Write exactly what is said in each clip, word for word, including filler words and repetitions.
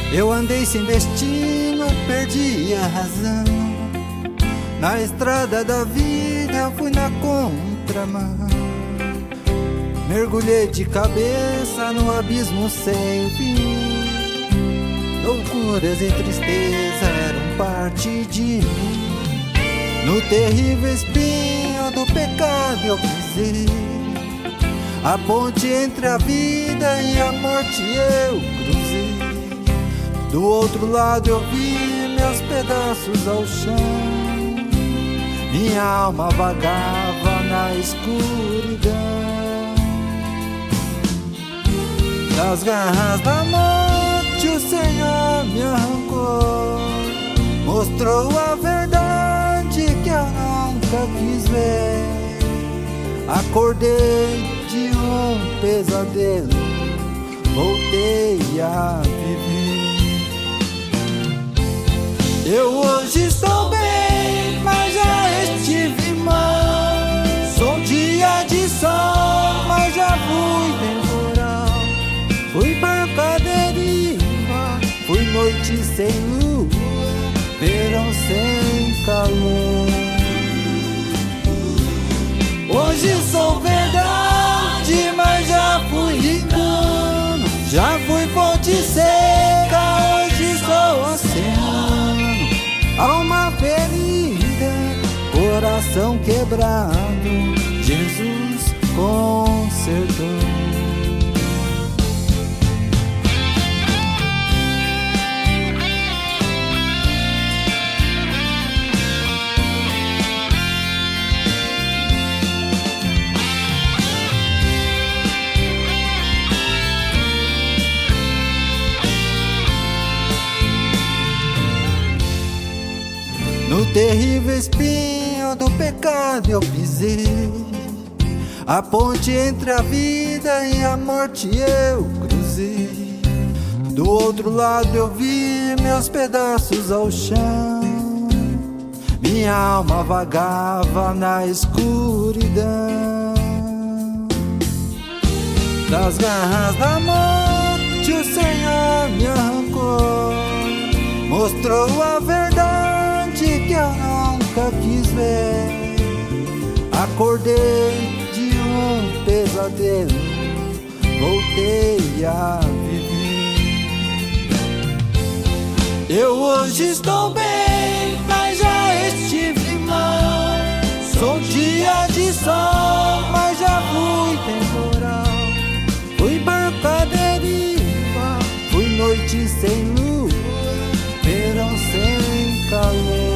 Eu andei sem destino, perdi a razão. Na estrada da vida eu fui na contramão. Mergulhei de cabeça no abismo sem fim. Loucuras e tristeza eram parte de mim. No terrível espinho do pecado eu pisei. A ponte entre a vida e a morte eu cruzei. Do outro lado eu vi meus pedaços ao chão. Minha alma vagava na escuridão. Das garras da morte o Senhor me arrancou. Mostrou a verdade que eu nunca quis ver. Acordei de um pesadelo, voltei a viver. Eu hoje estou bem, mas já estive mal. Sou dia de sol, mas já fui temporal. Fui barca à deriva, fui noite sem lua, verão sem calor. Hoje sou verdade, mas já fui engano. Já fui fonte seca, hoje sou oceano. Alma ferida, coração quebrado, Jesus consertou. No terrível espinho do pecado eu pisei. A ponte entre a vida e a morte eu cruzei. Do outro lado eu vi meus pedaços ao chão. Minha alma vagava na escuridão. Das garras da morte o Senhor me arrancou. Mostrou a verdade que eu nunca quis ver. Acordei de um pesadelo, voltei a viver. Eu hoje estou bem, mas já estive mal. Sou dia de sol, mas já fui temporal. Fui barca à deriva, fui noite sem lua, verão sem calor.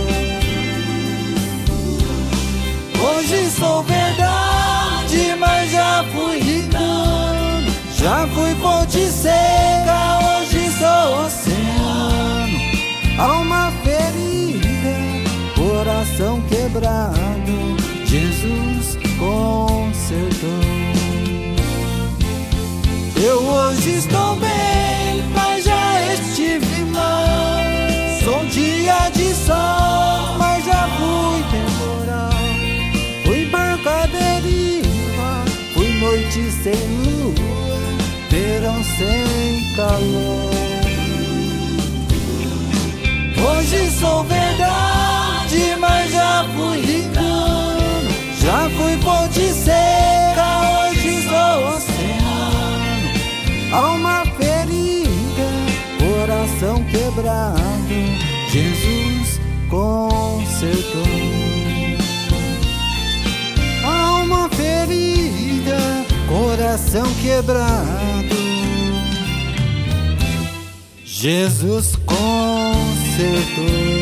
Hoje sou verdade, mas já fui engano. Já fui fonte seca, hoje sou oceano. Alma ferida, coração quebrado, Jesus consertou. Eu hoje estou bem, mas já estive mal. Sou dia de sol, mas já fui temporal. Fui barca à deriva, fui noite sem lua, verão sem calor. Hoje sou verdade, mas já fui engano. Já fui fonte seca, hoje sou oceano. Alma ferida, coração quebrado, Jesus consertou. Alma ferida, coração quebrado, Jesus consertou.